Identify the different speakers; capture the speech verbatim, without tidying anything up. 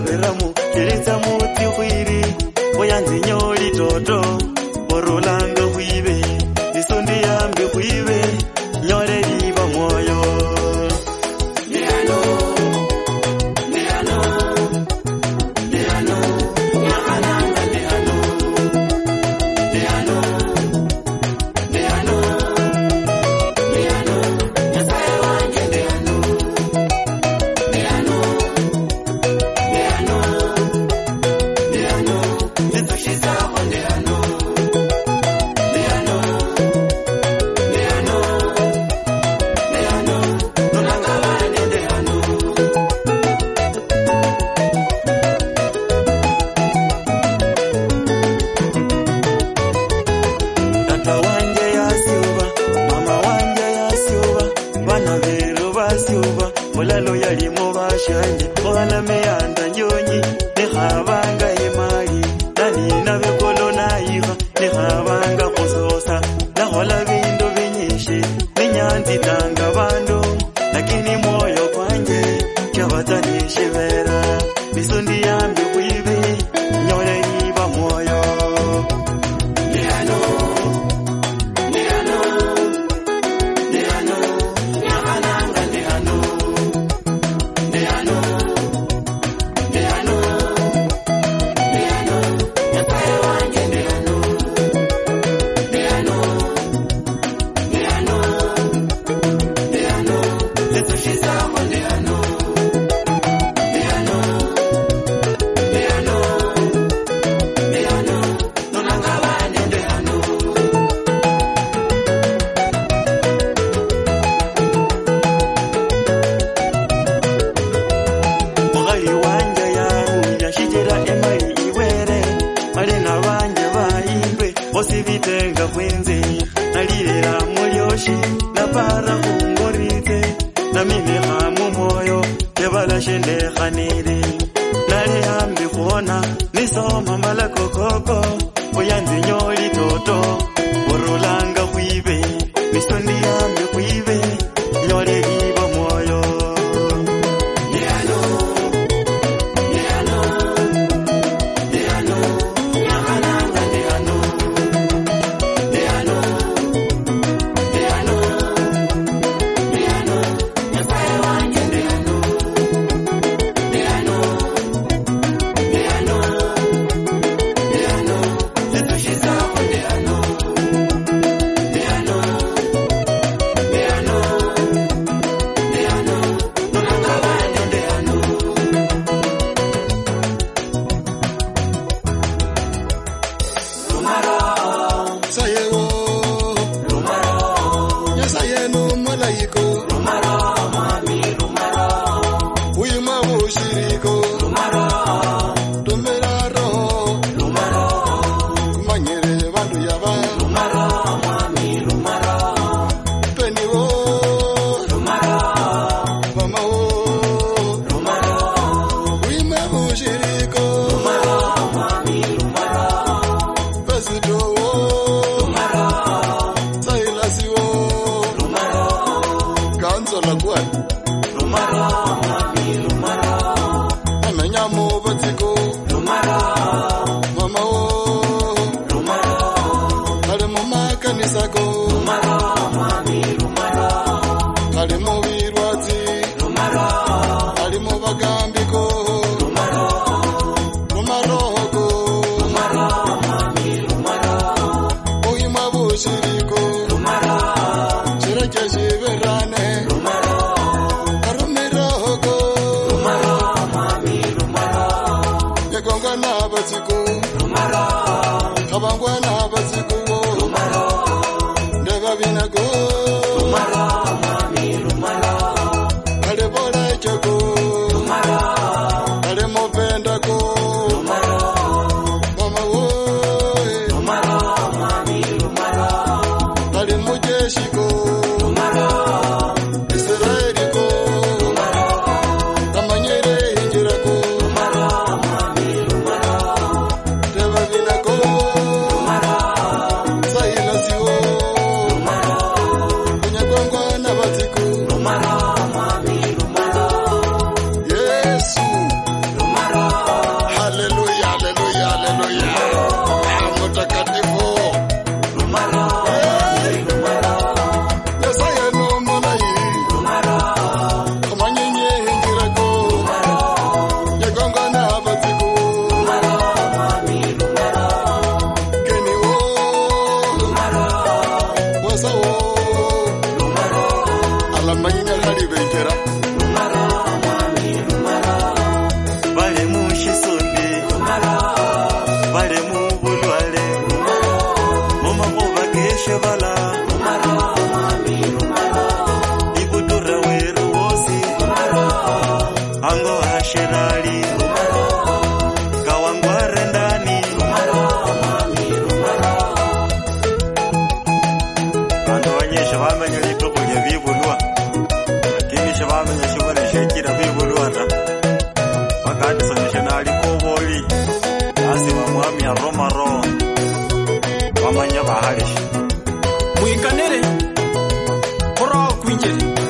Speaker 1: veramu keleza muti khwiri oyanzi nyoli toto orulanga khwibe isundi yambi khwibe nyole liba moyo Mulalo yali mubashanye mwana meyanda nyonyi nekhabanga imali nani nabe kolona iva nekhabanga kusosa nakhola bindu binyishi ninyanzi tanga bandu lakini moyo kwanje kyabatanishi vera bisundi yambi kwibi nyole iba moyo Leano Leano Leano nyakananga Leano osibitenga kwenze nalirera mulyoshi napara kungorite na mimi hamu moyo yebala shende khanire nale hambi kuona nisoma mala kokoko oyanzi nyoli toto orulanga kwibe mistondi yambi kwibe nyole liba moyo Rumaro wamanya bahalishi
Speaker 2: mwikanire kora kwinjiri